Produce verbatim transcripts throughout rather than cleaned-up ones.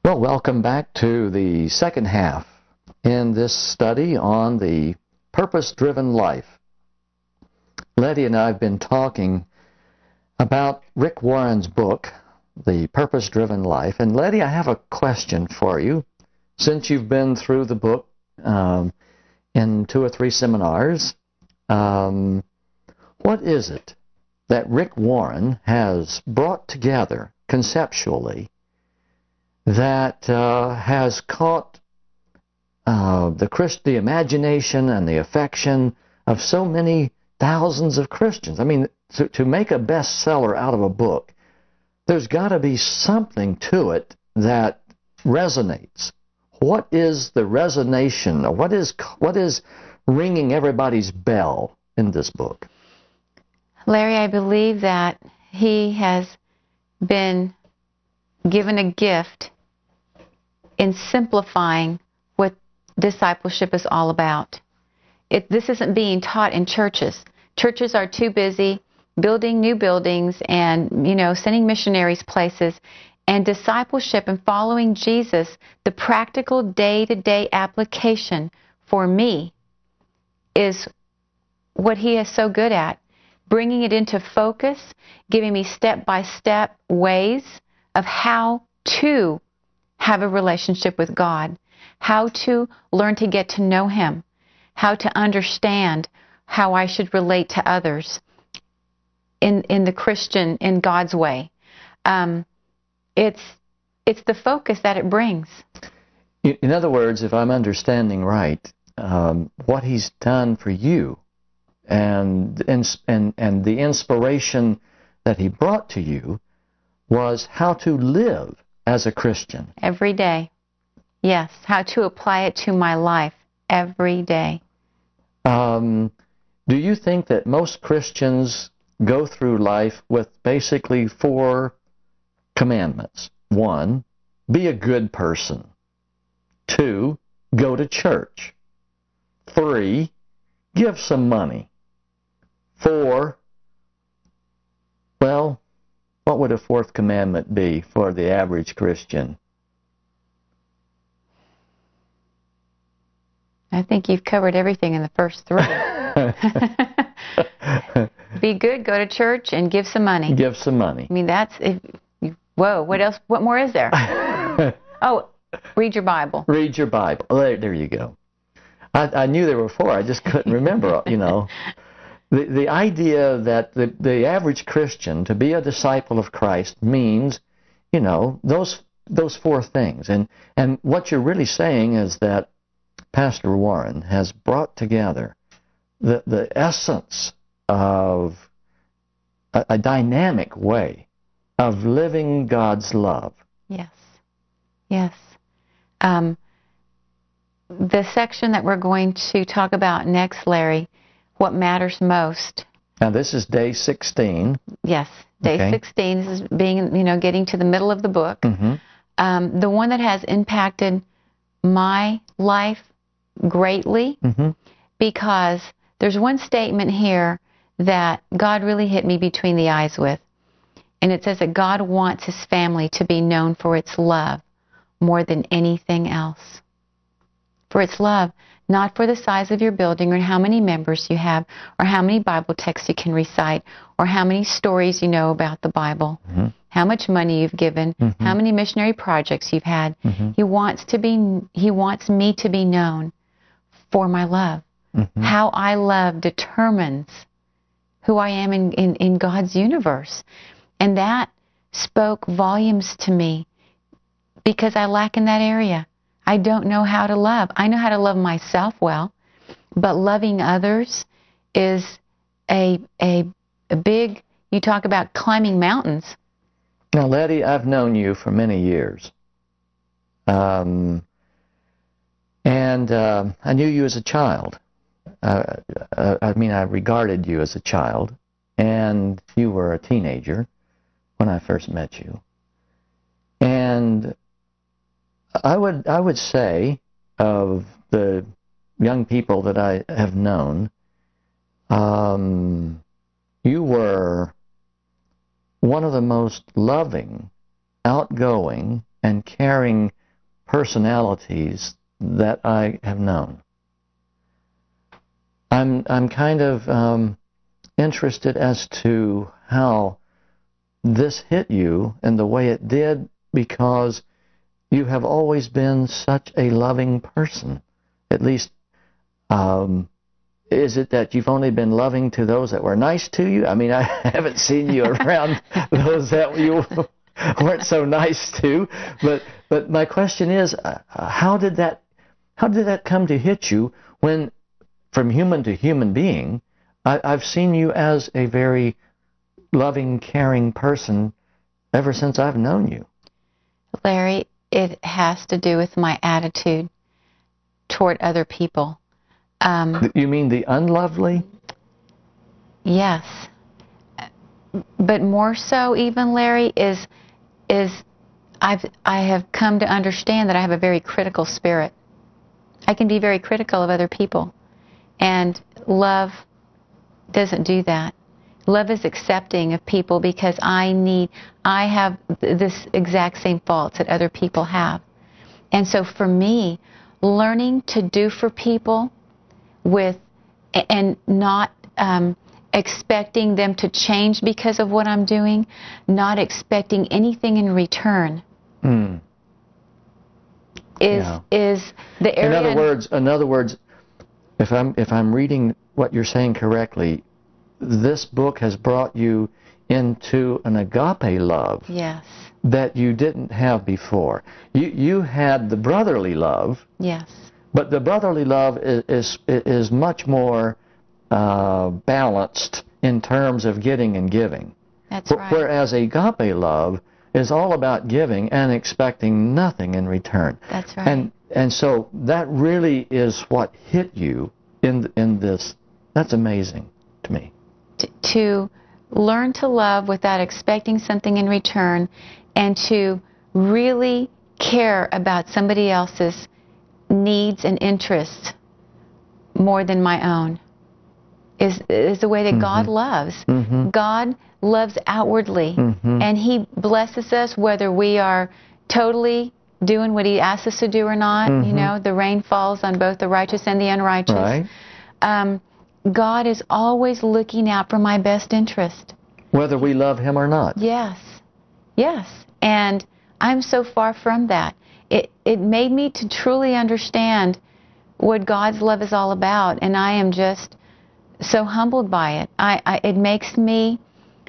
Well, welcome back to the second half in this study on the purpose-driven life. Letty and I have been talking about Rick Warren's book, The Purpose-Driven Life. And Letty, I have a question for you. Since you've been through the book um, in two or three seminars, um, what is it that Rick Warren has brought together conceptually that uh, has caught uh, the Christ, the imagination and the affection of so many thousands of Christians? I mean, to, to make a bestseller out of a book, there's got to be something to it that resonates. What is the resonation, or what is what is ringing everybody's bell in this book? Larry, I believe that he has been given a gift in simplifying what discipleship is all about. It, this isn't being taught in churches. Churches are too busy building new buildings and, you know, sending missionaries places. And discipleship and following Jesus, the practical day-to-day application for me is what he is so good at. Bringing it into focus, giving me step-by-step ways of how to have a relationship with God, how to learn to get to know him, how to understand how I should relate to others in, in the Christian, in God's way. Um, it's, it's the focus that it brings. In other words, if I'm understanding right, um, what he's done for you and, and, and the inspiration that he brought to you was how to live as a Christian. Every day. Yes, how to apply it to my life every day. Um, do you think that most Christians go through life with basically four commandments? One, be a good person. Two, go to church. Three, give some money. Four, well, what would a fourth commandment be for the average Christian? I think you've covered everything in the first three. Be good, go to church, and give some money. Give some money. I mean, that's... If, whoa, what else? What more is there? Oh, read your Bible. Read your Bible. There, there you go. I, I knew there were four. I just couldn't remember, you know. The, the idea that the, the average Christian, to be a disciple of Christ, means, you know, those those four things. And, and what you're really saying is that Pastor Warren has brought together the, the essence of a, a dynamic way of living God's love. Yes. Yes. Um, the section that we're going to talk about next, Larry, what matters most. Now, this is day sixteen. Yes, day okay. sixteen. This is being, you know, getting to the middle of the book. Mm-hmm. Um, the one that has impacted my life greatly, mm-hmm. because there's one statement here that God really hit me between the eyes with. And it says that God wants his family to be known for its love more than anything else. For its love, not for the size of your building or how many members you have or how many Bible texts you can recite or how many stories you know about the Bible, mm-hmm. how much money you've given, mm-hmm. how many missionary projects you've had. Mm-hmm. He wants to be, he wants me to be known for my love. Mm-hmm. How I love determines who I am in, in, in God's universe. And that spoke volumes to me because I lack in that area. I don't know how to love. I know how to love myself well, but loving others is a, a, a big, you talk about climbing mountains. Now, Letty, I've known you for many years. Um, and uh, I knew you as a child. Uh, uh, I mean, I regarded you as a child, and you were a teenager when I first met you. And I would I would say of the young people that I have known, um, you were one of the most loving, outgoing, and caring personalities that I have known. I'm I'm kind of um, interested as to how this hit you and the way it did, because you have always been such a loving person. At least, um, is it that you've only been loving to those that were nice to you? I mean, I haven't seen you around those that you weren't so nice to. But but my question is, uh, how did that how did that come to hit you when, from human to human being, I, I've seen you as a very loving, caring person ever since I've known you? Larry, it has to do with my attitude toward other people. Um, You mean the unlovely? yes. But more so even, Larry, is is I've I have come to understand that I have a very critical spirit. I can be very critical of other people. And love doesn't do that. Love is accepting of people because I need, I have this exact same faults that other people have. And so for me, learning to do for people with, and not um, expecting them to change because of what I'm doing, not expecting anything in return, Mm. is Yeah. is the area. In other words, in other words, if I'm if I'm reading what you're saying correctly, this book has brought you into an agape love Yes. that you didn't have before. You you had the brotherly love, Yes. but the brotherly love is is, is much more uh, balanced in terms of getting and giving. That's Wh- right. Whereas agape love is all about giving and expecting nothing in return. That's right. And and so that really is what hit you in in this. That's amazing to me. to, to learn to love without expecting something in return, and to really care about somebody else's needs and interests more than my own is is the way that Mm-hmm. God loves. Mm-hmm. God loves outwardly, Mm-hmm. and He blesses us whether we are totally doing what He asks us to do or not. Mm-hmm. You know, the rain falls on both the righteous and the unrighteous. Right. Um, God is always looking out for my best interest. Whether we love Him or not. Yes, yes. And I'm so far from that. It it made me to truly understand what God's love is all about, and I am just so humbled by it. I, I it makes me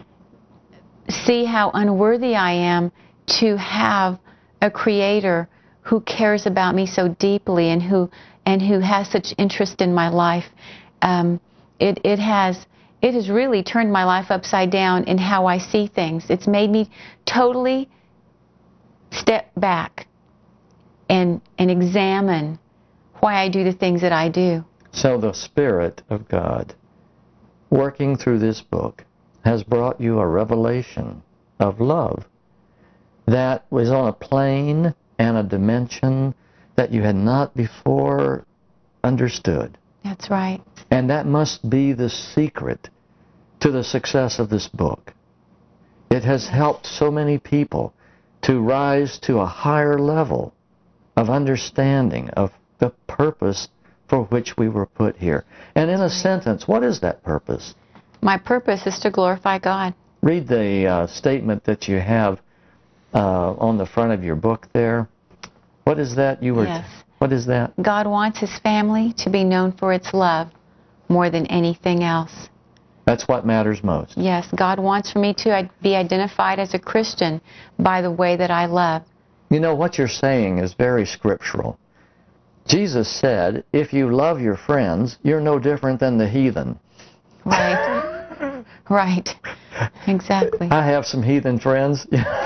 see how unworthy I am to have a Creator who cares about me so deeply and who and who has such interest in my life. Um, it it has it has really turned my life upside down in how I see things. It's made me totally step back and and examine why I do the things that I do. So the Spirit of God, working through this book, has brought you a revelation of love that was on a plane and a dimension that you had not before understood. That's right. And that must be the secret to the success of this book. It has helped so many people to rise to a higher level of understanding of the purpose for which we were put here. And in a sentence, what is that purpose? My purpose is to glorify God. Read the uh, statement that you have uh, on the front of your book there. What is that you were? Yes. What is that? God wants His family to be known for its love more than anything else. That's what matters most. Yes, God wants for me to be identified as a Christian by the way that I love. You know, what you're saying is very scriptural. Jesus said, if you love your friends, you're no different than the heathen. Right. Right. Exactly. I have some heathen friends.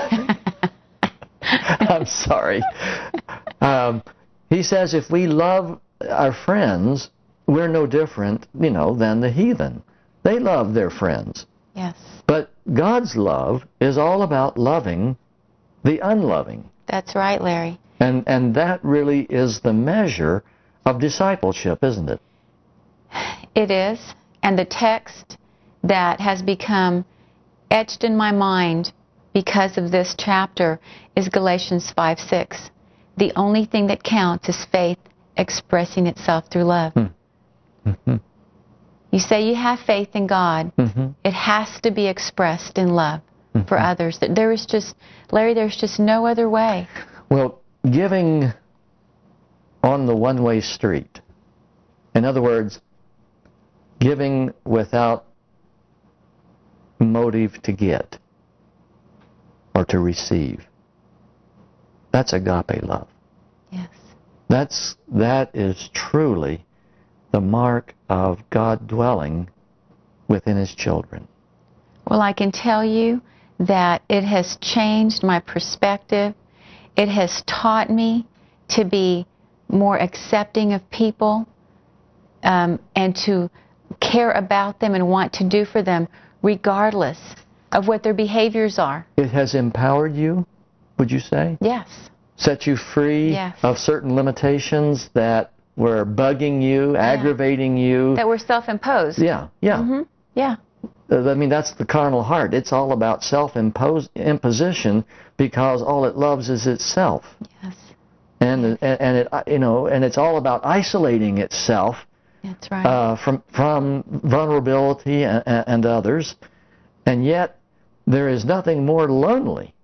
I'm sorry. Um, he says if we love our friends, we're no different, you know, than the heathen. They love their friends. Yes. But God's love is all about loving the unloving. That's right, Larry. And and that really is the measure of discipleship, isn't it? It is. And the text that has become etched in my mind because of this chapter is Galatians five six. the only thing that counts is faith expressing itself through love. Mm-hmm. You say you have faith in God. Mm-hmm. It has to be expressed in love Mm-hmm. for others. There is just, Larry, there's just no other way. Well, giving on the one-way street. In other words, giving without motive to get or to receive. That's agape love. Yes. That's, that is truly the mark of God dwelling within His children. Well, I can tell you that it has changed my perspective. It has taught me to be more accepting of people um, and to care about them and want to do for them regardless of what their behaviors are. It has empowered you, would you say? Yes. Set you free Yes. of certain limitations that were bugging you, aggravating you. That were self-imposed. Yeah, yeah. Mm-hmm. Yeah. Uh, I mean, that's the carnal heart. It's all about self-imposition because all it loves is itself. Yes. And and, and it you know and it's all about isolating itself That's right. uh, from from vulnerability and, and others, and yet there is nothing more lonely,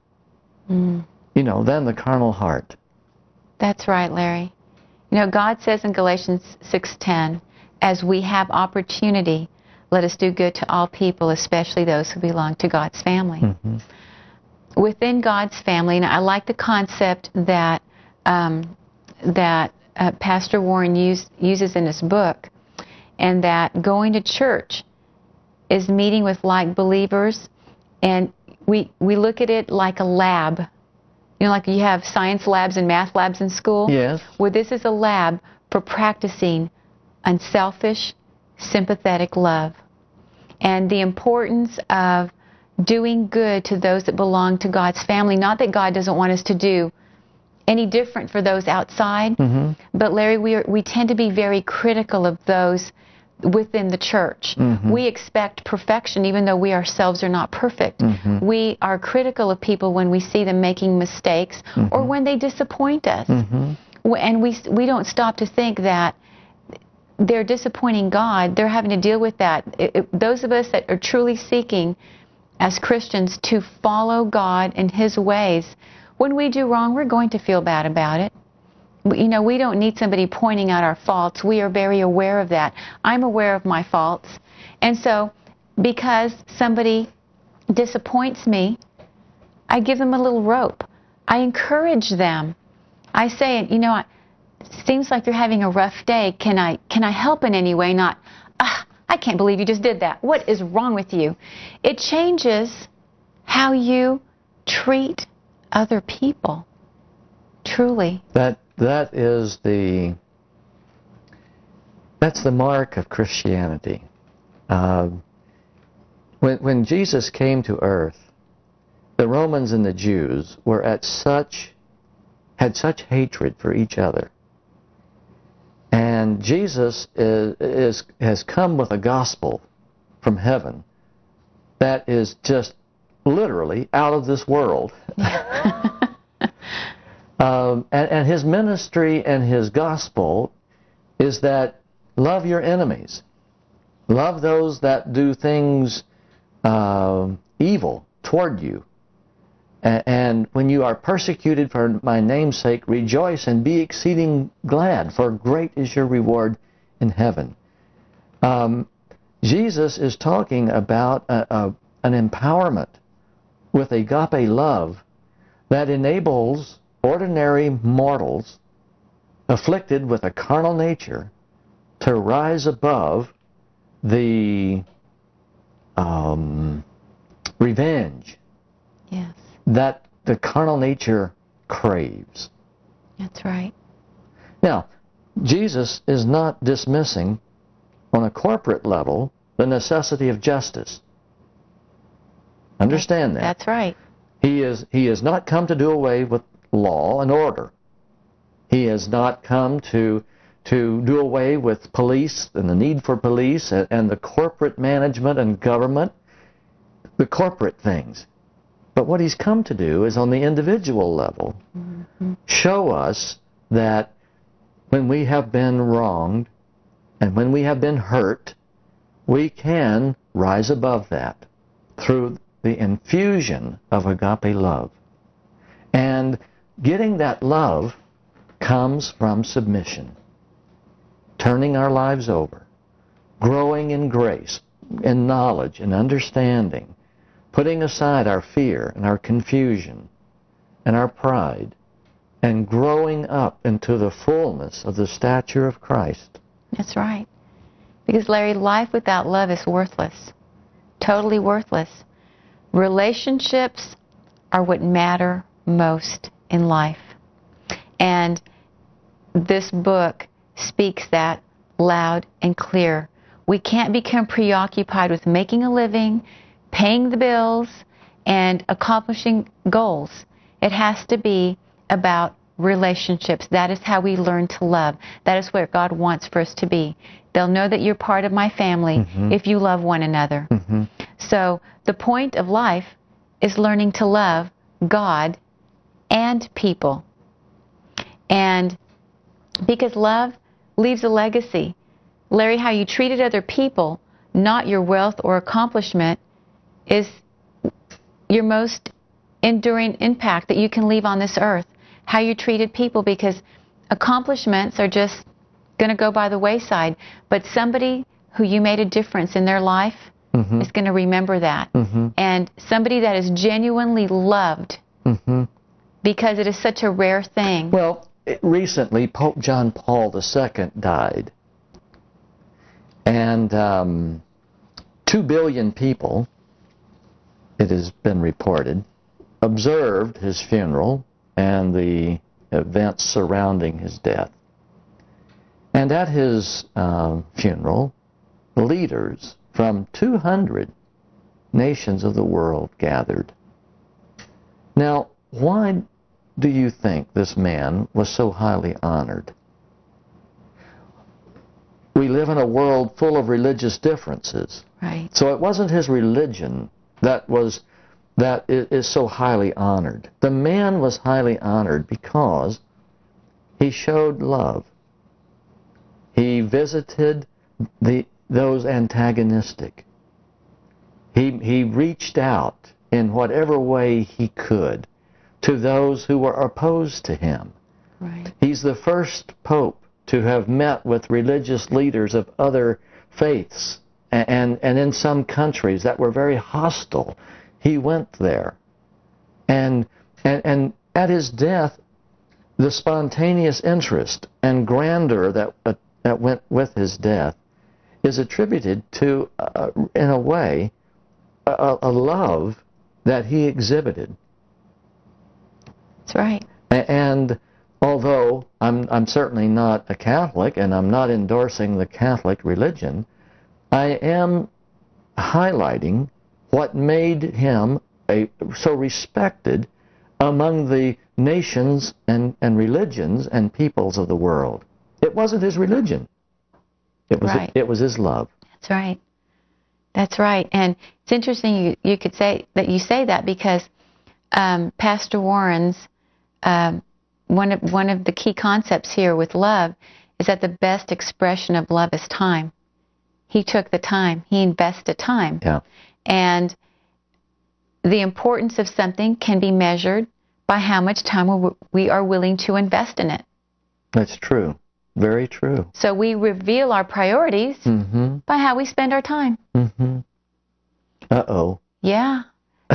Mm. you know, than the carnal heart. That's right, Larry. You know, God says in Galatians six ten, as we have opportunity, let us do good to all people, especially those who belong to God's family. Mm-hmm. Within God's family, and I like the concept that um, that uh, Pastor Warren use, uses in his book, and that going to church is meeting with like believers, and we we look at it like a lab. You know, like you have science labs and math labs in school? Yes. Well, this is a lab for practicing unselfish, sympathetic love. And the importance of doing good to those that belong to God's family. Not that God doesn't want us to do any different for those outside, Mm-hmm. but Larry, we, are, we tend to be very critical of those within the church. Mm-hmm. We expect perfection even though we ourselves are not perfect. Mm-hmm. We are critical of people when we see them making mistakes Mm-hmm. or when they disappoint us. Mm-hmm. And we, we don't stop to think that they're disappointing God. They're having to deal with that. It, it, those of us that are truly seeking as Christians to follow God and His ways, when we do wrong, we're going to feel bad about it. You know, we don't need somebody pointing out our faults. We are very aware of that. I'm aware of my faults. And so, because somebody disappoints me, I give them a little rope. I encourage them. I say, you know, it seems like you're having a rough day. Can I, can I help in any way? Not, ah, I can't believe you just did that. What is wrong with you? It changes how you treat other people. Truly. That that is the that's the mark of Christianity. Uh, when when Jesus came to earth, the Romans and the Jews were at such had such hatred for each other, and Jesus is, is has come with a gospel from heaven that is just literally out of this world. Um, and, and his ministry and his gospel is that love your enemies. Love those that do things uh, evil toward you. And, and when you are persecuted for my name's sake, rejoice and be exceeding glad, for great is your reward in heaven. Um, Jesus is talking about a, a, an empowerment with agape love that enables ordinary mortals afflicted with a carnal nature to rise above the um, revenge Yes, that the carnal nature craves. that's right. Now, Jesus is not dismissing on a corporate level the necessity of justice. Understand that. That's right. He is, he has not come to do away with law and order. He has not come to to do away with police and the need for police and, and the corporate management and government, the corporate things. But what he's come to do is on the individual level, mm-hmm. show us that when we have been wronged and when we have been hurt, we can rise above that through the infusion of agape love. And getting that love comes from submission, turning our lives over, growing in grace, in knowledge and understanding, putting aside our fear and our confusion and our pride, and growing up into the fullness of the stature of Christ. That's right. Because, Larry, life without love is worthless. Totally worthless. Relationships are what matter most in life. And this book speaks that loud and clear. We can't become preoccupied with making a living, paying the bills, and accomplishing goals. It has to be about relationships. That is how we learn to love. That is where God wants for us to be. They'll know that you're part of my family mm-hmm. if you love one another. Mm-hmm. So the point of life is learning to love God and people. And because love leaves a legacy. Larry, how you treated other people, not your wealth or accomplishment, is your most enduring impact that you can leave on this earth. How you treated people, because accomplishments are just going to go by the wayside. But somebody who you made a difference in their life mm-hmm. is going to remember that. Mm-hmm. And somebody that is genuinely loved, mm-hmm. because it is such a rare thing. Well, recently Pope John Paul the Second died. And um, two billion people, it has been reported, observed his funeral and the events surrounding his death. And at his uh, funeral, leaders from two hundred nations of the world gathered. Now, why do you think this man was so highly honored? We live in a world full of religious differences. Right. So it wasn't his religion that was that is so highly honored. The man was highly honored because he showed love. He visited the those antagonistic. He he reached out in whatever way he could to those who were opposed to him. Right. He's the first pope to have met with religious leaders of other faiths, and, and, and in some countries that were very hostile. He went there. And, and, and at his death, the spontaneous interest and grandeur that, uh, that went with his death is attributed to, uh, in a way, a, a love that he exhibited. That's right. And although I'm, I'm certainly not a Catholic, and I'm not endorsing the Catholic religion, I am highlighting what made him a, so respected among the nations and, and religions and peoples of the world. It wasn't his religion. It was, right. it, it was his love. That's right. That's right. And it's interesting you, you could say that you say that because um, Pastor Warren's um, one of one of the key concepts here with love is that the best expression of love is time. He took the time. He invested time. Yeah. And the importance of something can be measured by how much time we are willing to invest in it. That's true. Very true. So we reveal our priorities mm-hmm. by how we spend our time. Mm-hmm. Uh-oh. Yeah.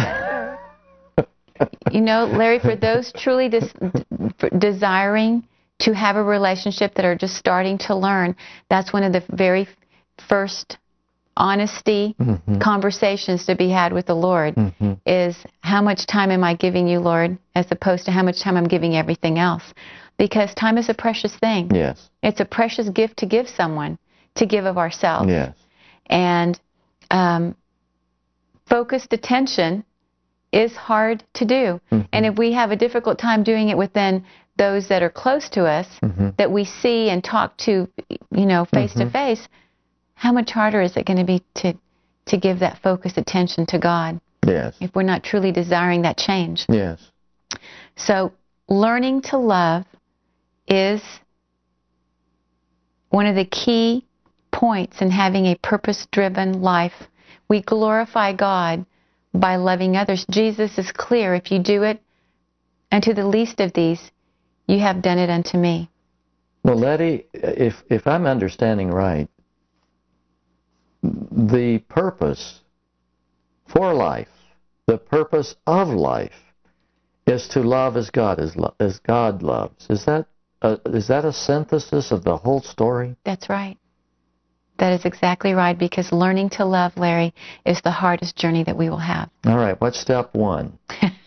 You know, Larry, for those truly des- for desiring to have a relationship that are just starting to learn, that's one of the very first honesty mm-hmm. conversations to be had with the Lord mm-hmm. is how much time am I giving you, Lord, as opposed to how much time I'm giving everything else. Because time is a precious thing. Yes. It's a precious gift to give someone, to give of ourselves. Yes. And um, focused attention is hard to do. Mm-hmm. And if we have a difficult time doing it within those that are close to us, mm-hmm. that we see and talk to, you know, face mm-hmm. to face, how much harder is it going to be to to give that focused attention to God? Yes. if we're not truly desiring that change. Yes. So learning to love is one of the key points in having a purpose-driven life. We glorify God by loving others. Jesus is clear, if you do it unto the least of these, you have done it unto me. Well, Letty, if, if I'm understanding right, the purpose for life, the purpose of life, is to love as God is lo- as God loves. Is that a, is that a synthesis of the whole story? That's right. That is exactly right, because learning to love, Larry, is the hardest journey that we will have. All right, what's step one?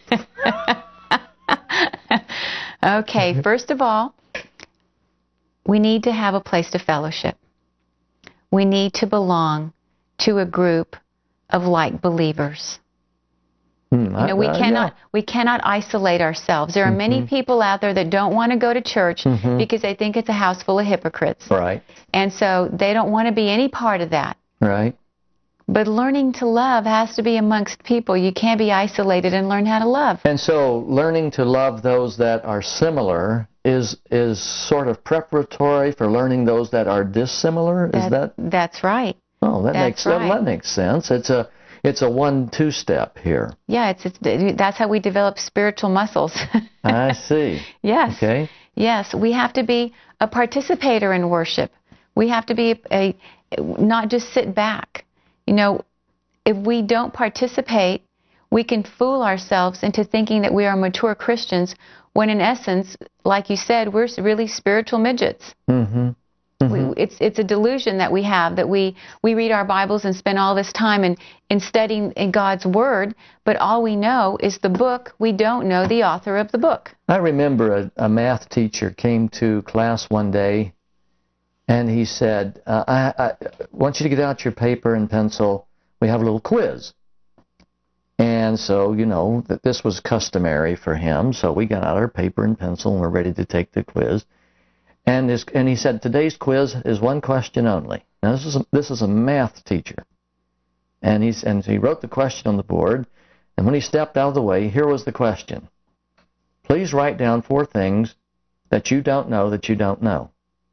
Okay, first of all, we need to have a place to fellowship. We need to belong to a group of like believers. Hmm, You know, we I- I- cannot yeah. we cannot isolate ourselves. There are many people out there that don't want to go to church Mhm. because they think it's a house full of hypocrites. Right, And so they don't want to be any part of that. right. But learning to love has to be amongst people. You can't be isolated and learn how to love. And so learning to love those that are similar is is sort of preparatory for learning those that are dissimilar. Is that? That's right. Oh, that That's makes right. that makes sense. It's a it's a one-two step here. Yeah, it's, it's that's how we develop spiritual muscles. I see. Yes. Okay. Yes, we have to be a participator in worship. We have to be a, a not just sit back. You know, if we don't participate, we can fool ourselves into thinking that we are mature Christians when in essence, like you said, we're really spiritual midgets. Mm-hmm. Mm-hmm. We, it's it's a delusion that we have, that we, we read our Bibles and spend all this time in, in studying in God's Word, but all we know is the book. We don't know the author of the book. I remember a, a math teacher came to class one day, and he said, uh, I, I want you to get out your paper and pencil. We have a little quiz. And so, you know, that this was customary for him, so we got out our paper and pencil and we're ready to take the quiz. And this, and he said, today's quiz is one question only. Now, this is a, this is a math teacher. And, he's, and he wrote the question on the board, and when he stepped out of the way, here was the question. Please write down four things that you don't know that you don't know.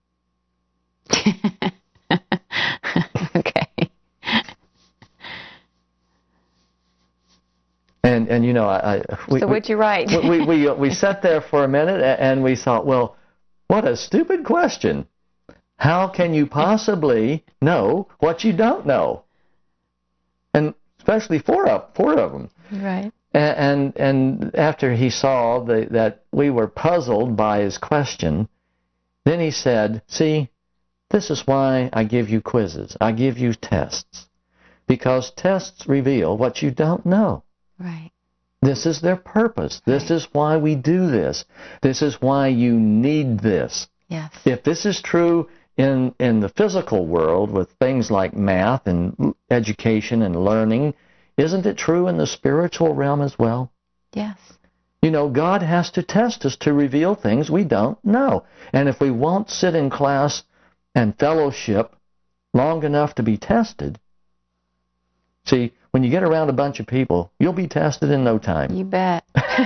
Okay. And, and you know, I... I we, So we, what'd you write? we, we, we sat there for a minute, and we thought, well, what a stupid question. How can you possibly know what you don't know? And especially four of, four of them. Right. And, and, and after he saw the, that we were puzzled by his question, then he said, see, this is why I give you quizzes. I give you tests. Because tests reveal what you don't know. Right. This is their purpose. This is why we do this. This is why you need this. Yes. If this is true in, in the physical world with things like math and education and learning, isn't it true in the spiritual realm as well? Yes. You know, God has to test us to reveal things we don't know. And if we won't sit in class and fellowship long enough to be tested, see, when you get around a bunch of people, you'll be tested in no time. You bet.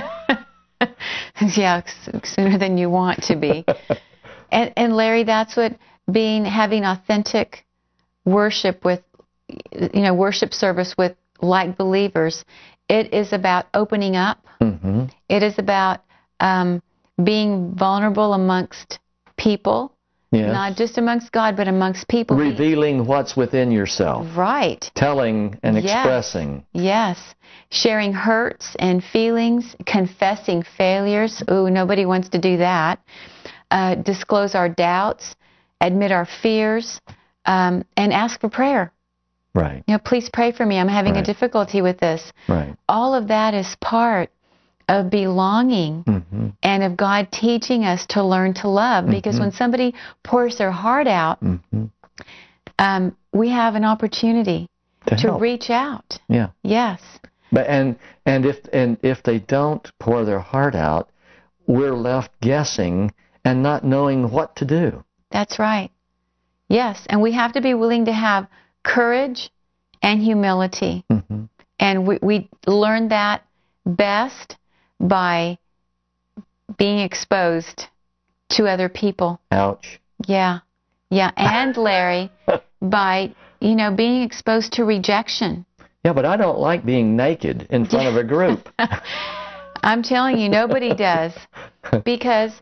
Yeah, sooner than you want to be. And, and Larry, that's what being having authentic worship with, you know, worship service with like believers. It is about opening up. Mm-hmm. It is about um, being vulnerable amongst people. Yes. Not just amongst God, but amongst people. Revealing what's within yourself. Right. Telling and Yes. expressing. Yes. Sharing hurts and feelings, confessing failures. Ooh, nobody wants to do that. Uh, disclose our doubts, admit our fears, um, and ask for prayer. Right. You know, please pray for me. I'm having Right. a difficulty with this. Right. All of that is part of belonging Mm-hmm. and of God teaching us to learn to love. Because Mm-hmm. when somebody pours their heart out, Mm-hmm. um, we have an opportunity To, to help. reach out. Yeah. Yes. But and and if and if they don't pour their heart out, we're left guessing and not knowing what to do. That's right. Yes, and we have to be willing to have courage and humility Mm-hmm. And we, we learn that best by being exposed to other people. Ouch. Yeah. Yeah. And, Larry, by, you know, being exposed to rejection. Yeah, but I don't like being naked in front of a group. I'm telling you, nobody does. Because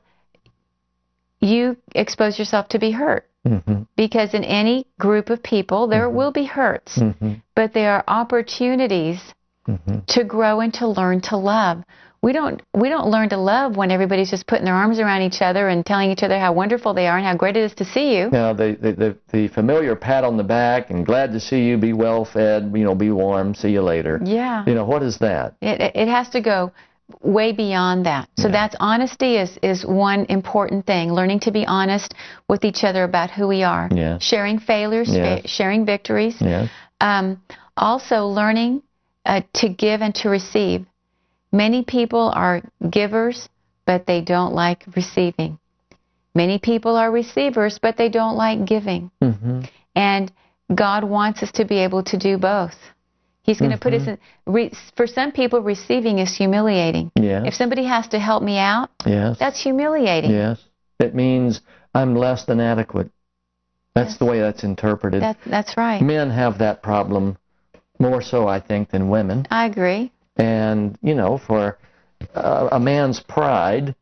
you expose yourself to be hurt. Mm-hmm. Because in any group of people, there mm-hmm. will be hurts. Mm-hmm. But there are opportunities mm-hmm. to grow and to learn to love. We don't we don't learn to love when everybody's just putting their arms around each other and telling each other how wonderful they are and how great it is to see you. Yeah, the the, the, the familiar pat on the back and glad to see you, be well fed, you know, be warm, see you later. Yeah. You know, what is that? It it has to go way beyond that. So yeah. that's honesty is, is one important thing. Learning to be honest with each other about who we are. Yes. Sharing failures, yes. fa- sharing victories. Yes. Um, also learning uh, to give and to receive. Many people are givers, but they don't like receiving. Many people are receivers, but they don't like giving. Mm-hmm. And God wants us to be able to do both. He's going to mm-hmm. put us in... Re, for some people, receiving is humiliating. Yes. If somebody has to help me out, yes. that's humiliating. Yes. It means I'm less than adequate. That's yes. the way that's interpreted. That, that's right. Men have that problem more so, I think, than women. I agree. And, you know, for uh, a man's pride,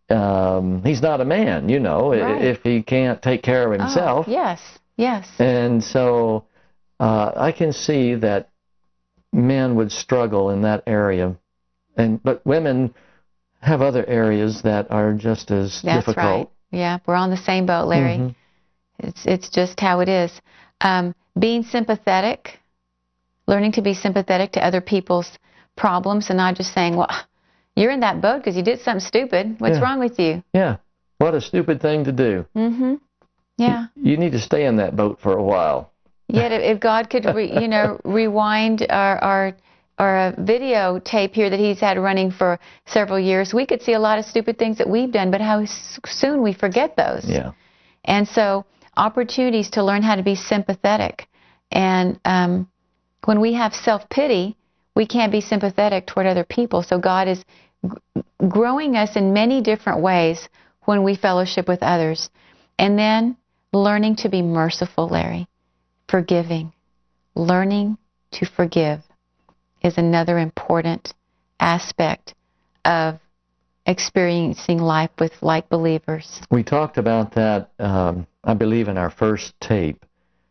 um, he's not a man, you know, right. if he can't take care of himself. Oh, yes, yes. And so uh, I can see that men would struggle in that area. And but women have other areas that are just as That's difficult. Right. Yeah, we're on the same boat, Larry. Mm-hmm. It's it's just how it is. Um, being sympathetic, learning to be sympathetic to other people's problems and not just saying, well, you're in that boat because you did something stupid. What's yeah. wrong with you? Yeah. What a stupid thing to do. Mm-hmm. Yeah. You, you need to stay in that boat for a while. Yet if God could, re, you know, rewind our, our, our videotape here that he's had running for several years, we could see a lot of stupid things that we've done, but how soon we forget those. Yeah. And so opportunities to learn how to be sympathetic. And um, when we have self-pity, we can't be sympathetic toward other people. So God is g- growing us in many different ways when we fellowship with others. And then learning to be merciful, Larry. Forgiving. Learning to forgive is another important aspect of experiencing life with like believers. We talked about that, um, I believe, in our first tape.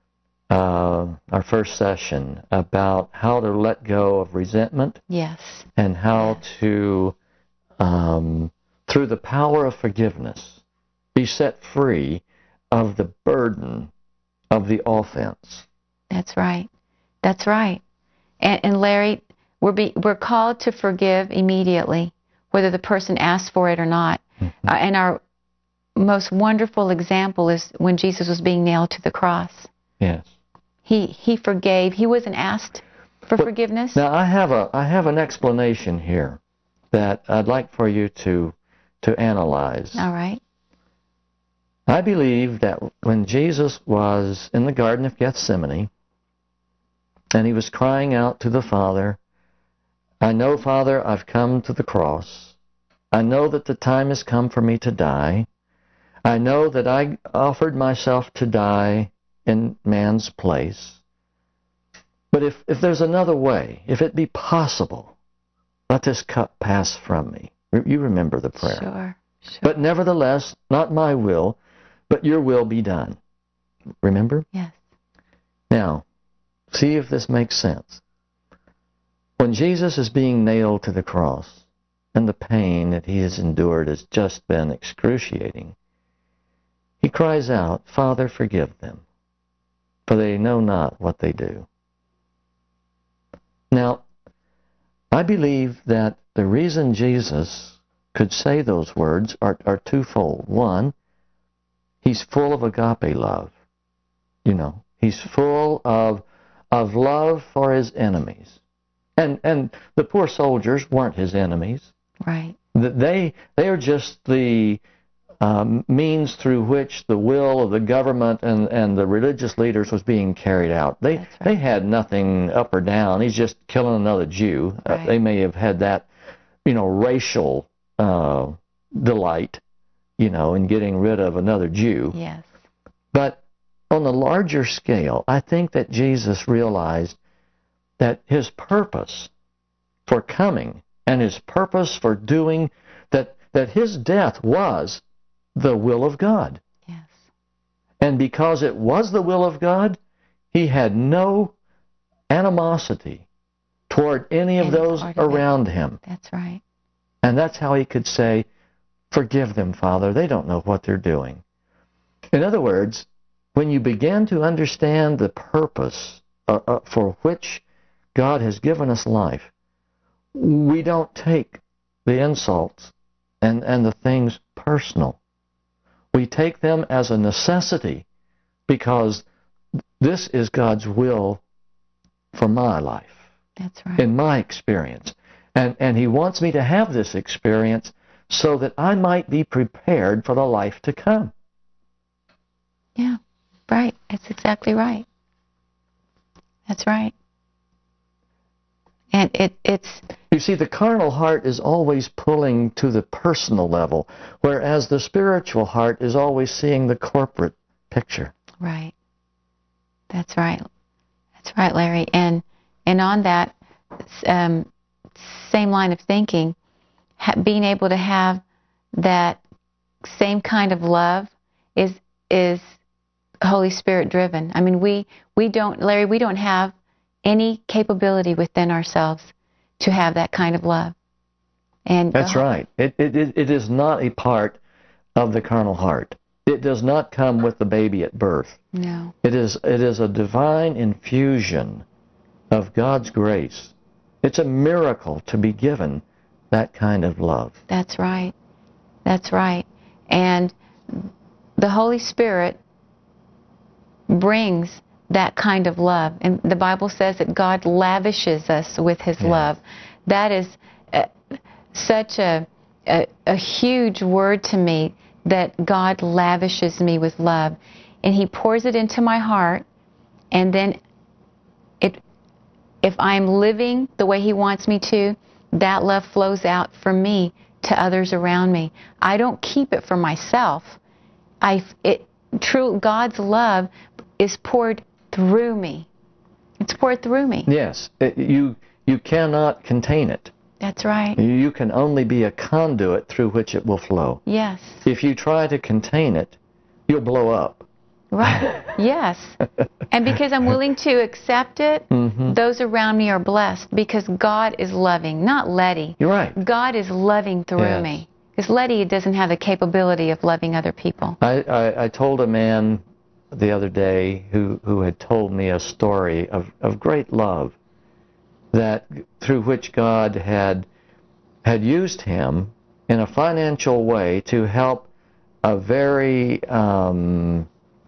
Uh, our first session about how to let go of resentment. Yes. And how yes. to, um, through the power of forgiveness, be set free of the burden of the offense. That's right. That's right. And, and Larry, we're, be, we're called to forgive immediately, whether the person asks for it or not. Mm-hmm. Uh, and our most wonderful example is when Jesus was being nailed to the cross. Yes. He he forgave. He wasn't asked for but, forgiveness. Now I have a I have an explanation here that I'd like for you to to analyze. All right. I believe that when Jesus was in the Garden of Gethsemane and he was crying out to the Father, I know, Father, I've come to the cross. I know that the time has come for me to die. I know that I offered myself to die in man's place. But if, if there's another way, if it be possible, let this cup pass from me. You remember the prayer. Sure, sure. But nevertheless, not my will, but your will be done. Remember? Yes. Now, see if this makes sense. When Jesus is being nailed to the cross, and the pain that he has endured has just been excruciating, he cries out, Father, forgive them, for they know not what they do. Now, I believe that the reason Jesus could say those words are, are twofold. One, he's full of agape love. You know, he's full of of love for his enemies. And and the poor soldiers weren't his enemies. Right. They they are just the um, means through which the will of the government and, and the religious leaders was being carried out. They That's right. they had nothing up or down. He's just killing another Jew. Right. Uh, they may have had that, you know, racial uh, delight, you know, in getting rid of another Jew. Yes. But on the larger scale, I think that Jesus realized that his purpose for coming and his purpose for doing that, that his death was the will of God. Yes. And because it was the will of God, he had no animosity toward any of Any those part of it. around him. That's right. And that's how he could say, "Forgive them, Father. They don't know what they're doing." In other words, when you begin to understand the purpose uh, uh, for which God has given us life, we don't take the insults and, and the things personal. We take them as a necessity because this is God's will for my life, That's right. in my experience. And, and he wants me to have this experience so that I might be prepared for the life to come. Yeah. Right. That's exactly right. That's right. And it, it's... You see, the carnal heart is always pulling to the personal level, whereas the spiritual heart is always seeing the corporate picture. Right. That's right. That's right, Larry. And and on that um, same line of thinking, ha- being able to have that same kind of love is is Holy Spirit driven. I mean, we we don't, Larry, we don't have any capability within ourselves to have that kind of love. And That's uh, right. It, it it is not a part of the carnal heart. It does not come with the baby at birth. No. It is it is a divine infusion of God's grace. It's a miracle to be given that kind of love. That's right. That's right. And the Holy Spirit brings that kind of love. And the Bible says that God lavishes us with his Yeah. love. That is uh, such a, a a huge word to me, that God lavishes me with love. And he pours it into my heart, and then it, if I'm living the way he wants me to, that love flows out from me to others around me. I don't keep it for myself. I, it, true, God's love is poured through me. It's poured through me. Yes, it, you you cannot contain it. That's right. You can only be a conduit through which it will flow. Yes. If you try to contain it, you'll blow up. Right. Yes. And because I'm willing to accept it, Mm-hmm. those around me are blessed, because God is loving, not Letty. You're right. God is loving through Yes. me. Because Letty doesn't have the capability of loving other people. I, I, I told a man the other day who, who had told me a story of, of great love, that through which God had had used him in a financial way to help a very um,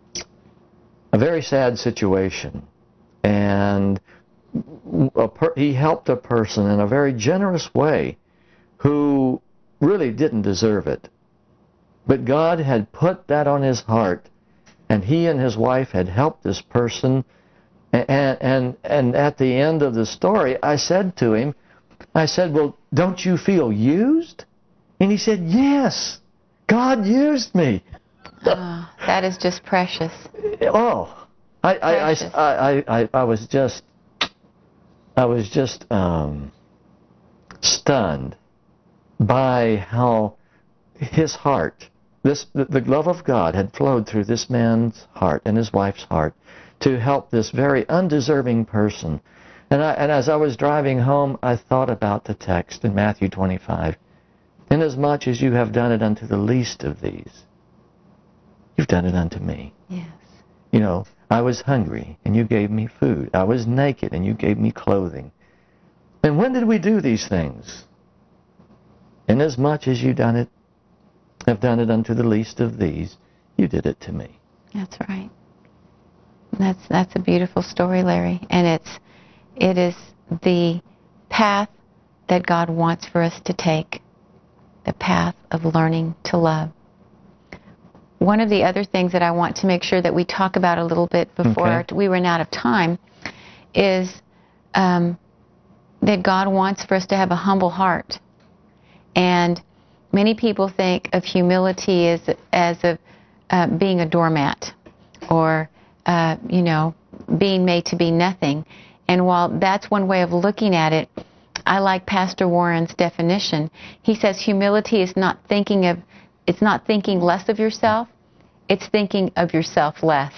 a very sad situation, and a per- he helped a person in a very generous way who really didn't deserve it, but God had put that on his heart, and he and his wife had helped this person. And, and and at the end of the story, I said to him, I said, "Well, don't you feel used?" And he said, "Yes, God used me." Oh, that is just precious. Oh, I I, I, Precious. I, I, I was just, I was just um, stunned by how his heart, this the, the love of God had flowed through this man's heart and his wife's heart to help this very undeserving person. And, I, and as I was driving home, I thought about the text in Matthew twenty-five. "Inasmuch as you have done it unto the least of these, you've done it unto me." Yes. You know, I was hungry, and you gave me food. I was naked, and you gave me clothing. And when did we do these things? Inasmuch as you done it, have done it unto the least of these, you did it to me. That's right. That's that's a beautiful story, Larry, and it's it is the path that God wants for us to take, the path of learning to love. one of the other things that I want to make sure that we talk about a little bit before Okay. we run out of time is um, that God wants for us to have a humble heart. And many people think of humility as, as a, uh, being a doormat or, uh, you know, being made to be nothing. And while that's one way of looking at it, I like Pastor Warren's definition. He says humility is not thinking of, it's not thinking less of yourself, it's thinking of yourself less.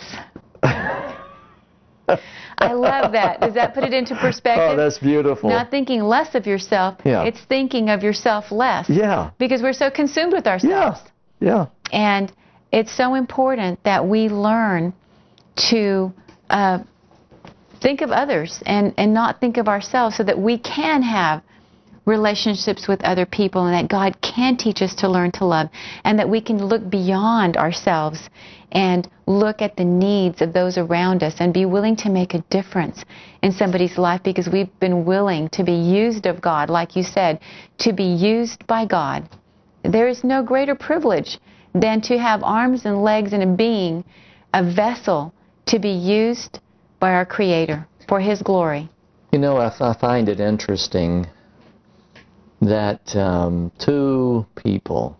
I love that. Does that put it into perspective? Oh, that's beautiful. Not thinking less of yourself, Yeah. it's thinking of yourself less. Yeah. Because we're so consumed with ourselves. Yeah. Yeah. And it's so important that we learn to uh, think of others and, and not think of ourselves so that we can have relationships with other people and that God can teach us to learn to love and that we can look beyond ourselves and look at the needs of those around us and be willing to make a difference in somebody's life because we've been willing to be used of God, like you said, to be used by God. There is no greater privilege than to have arms and legs and a being, a vessel to be used by our Creator for His glory. You know, I, I find it interesting that um, two people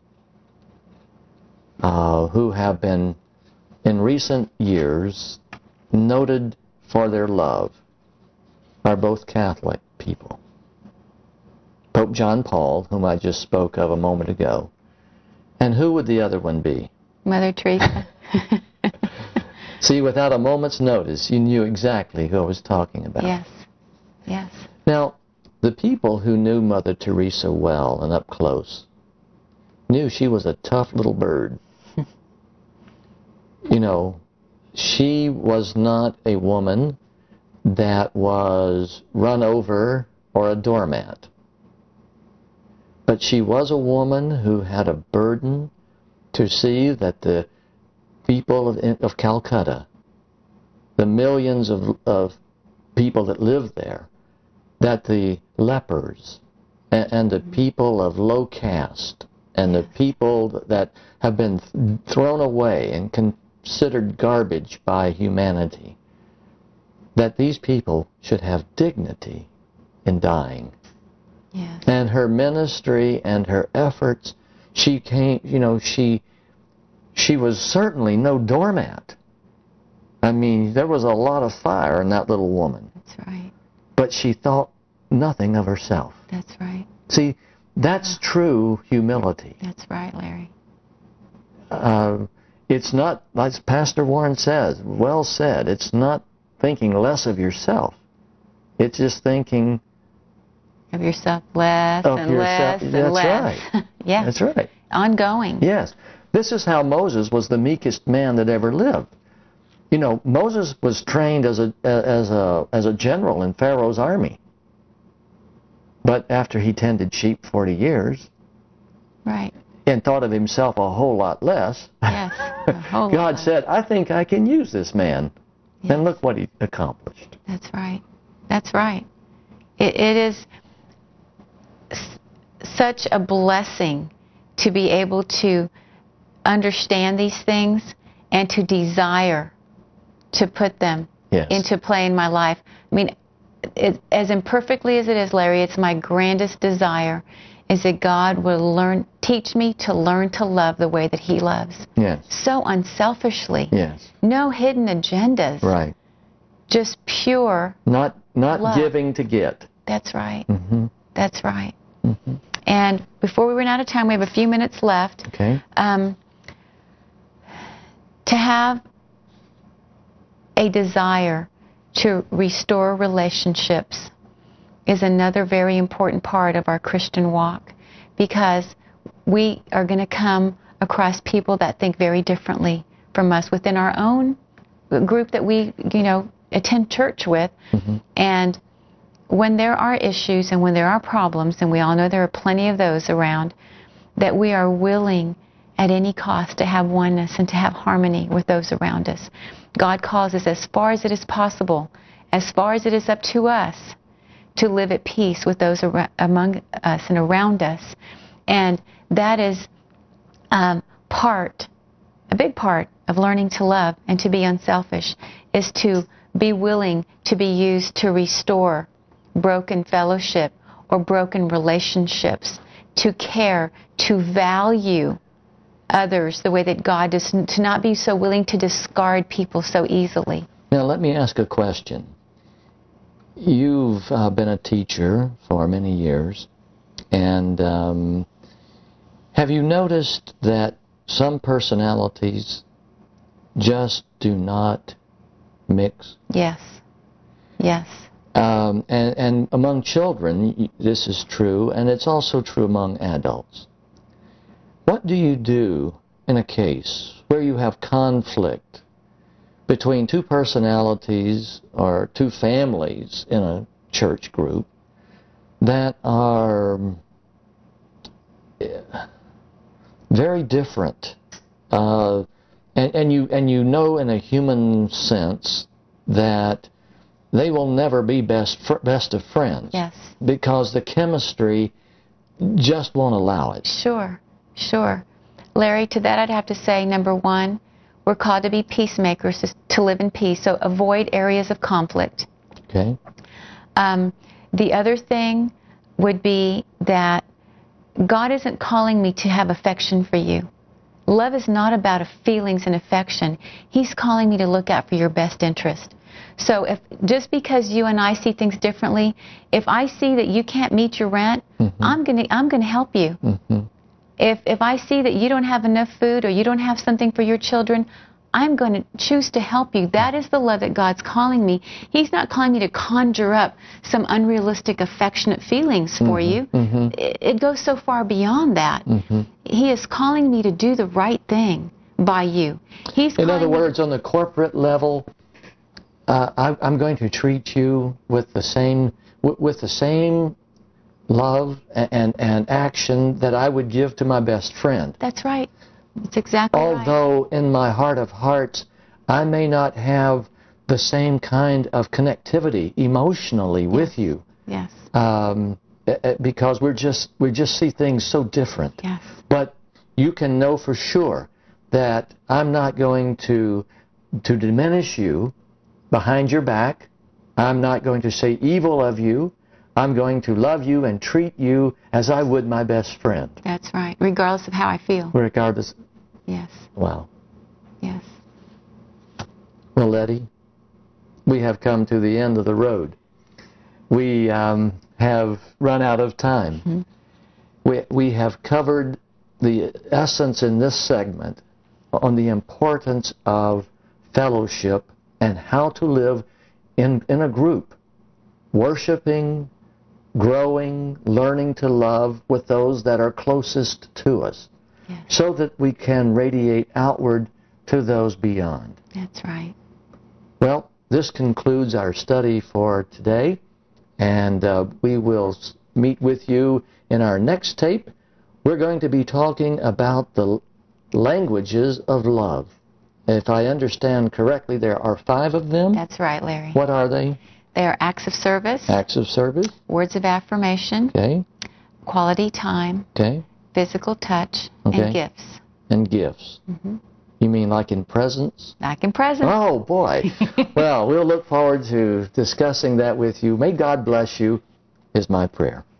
uh, who have been in recent years noted for their love are both Catholic people. Pope John Paul, whom I just spoke of a moment ago, and who would the other one be? Mother Teresa. See, without a moment's notice, you knew exactly who I was talking about. Yes, yes. Now, the people who knew Mother Teresa well and up close knew she was a tough little bird. You know, she was not a woman that was run over or a doormat. But she was a woman who had a burden to see that the people of, of Calcutta, the millions of, of people that lived there, that the lepers and, and the people of low caste and the people that have been th- thrown away and considered garbage by humanity, that these people should have dignity in dying. Yes. And her ministry and her efforts, she came, you know, she she was certainly no doormat. I mean, there was a lot of fire in that little woman. That's right. But she thought nothing of herself. That's right. See, that's true humility. That's right, Larry. Uh, it's not, like Pastor Warren says, well said, it's not thinking less of yourself. It's just thinking Of yourself less of and yourself. less and That's less. right. Yeah. That's right. Ongoing. Yes. This is how Moses was the meekest man that ever lived. You know, Moses was trained as a as a as a general in Pharaoh's army. But after he tended sheep forty years Right. and thought of himself a whole lot less, Yes. A whole God lot. said, I think I can use this man. Yes. And look what he accomplished. That's right. That's right. It, it is s- such a blessing to be able to understand these things and to desire to put them Yes. into play in my life. I mean, it, as imperfectly as it is, Larry, it's my grandest desire is that God will learn, teach me to learn to love the way that He loves. Yes. So unselfishly. Yes. No hidden agendas. Right. Just pure. Not not Love. giving to get. That's right. Mm-hmm. That's right. Mm-hmm. And before we run out of time, we have a few minutes left. Okay. Um, to have a desire to restore relationships is another very important part of our Christian walk, because we are going to come across people that think very differently from us within our own group that we, you know, attend church with. Mm-hmm. And when there are issues and when there are problems, and we all know there are plenty of those around, that we are willing at any cost to have oneness and to have harmony with those around us. God calls us, as far as it is possible, as far as it is up to us, to live at peace with those ar- among us and around us. And that is um, part, a big big part of learning to love and to be unselfish is to be willing to be used to restore broken fellowship or broken relationships, to care, to value others the way that God does, to not be so willing to discard people so easily. Now, let me ask a question. You've uh, been a teacher for many years, and um, have you noticed that some personalities just do not mix? Yes. Yes. Um, and, and among children, this is true, and it's also true among adults. What do you do in a case where you have conflict between two personalities or two families in a church group that are very different, uh, and, and you and you know in a human sense that they will never be best best of friends? Yes. Because the chemistry just won't allow it. Sure, sure. Larry, to that I'd have to say, number one, we're called to be peacemakers, to live in peace, so avoid areas of conflict. Okay. Um, the other thing would be that God isn't calling me to have affection for you. Love is not about feelings and affection. He's calling me to look out for your best interest. So if just because you and I see things differently, if I see that you can't meet your rent, mm-hmm. I'm going to I'm going to help you. Mm-hmm. If if I see that you don't have enough food or you don't have something for your children, I'm going to choose to help you. That is the love that God's calling me. He's not calling me to conjure up some unrealistic affectionate feelings for mm-hmm. you. Mm-hmm. It, it goes so far beyond that. Mm-hmm. He is calling me to do the right thing by you. He's in other words, me, on the corporate level, uh, I, I'm going to treat you with the same w- with the same love and, and and action that I would give to my best friend. That's right. That's exactly right. Although in my heart of hearts, I may not have the same kind of connectivity emotionally yes. with you. Yes. Um, because we're just we just see things so different. Yes. But you can know for sure that I'm not going to to diminish you behind your back. I'm not going to say evil of you. I'm going to love you and treat you as I would my best friend. That's right, regardless of how I feel. Regardless. Yes. Wow. Yes. Well, Letty, we have come to the end of the road. We um, have run out of time. Mm-hmm. We, we have covered the essence in this segment on the importance of fellowship and how to live in, in a group, worshiping, growing, learning to love with those that are closest to us, yes. so that we can radiate outward to those beyond. That's right. Well, this concludes our study for today, and uh, we will meet with you in our next tape. We're going to be talking about the languages of love. If I understand correctly, there are five of them. That's right, Larry. What are they? They are acts of service. Acts of service. Words of affirmation. Okay. Quality time. Okay. Physical touch. Okay. And gifts. And gifts. Mm-hmm. You mean like in presents? Like in presents. Oh, boy. Well, we'll look forward to discussing that with you. May God bless you, is my prayer.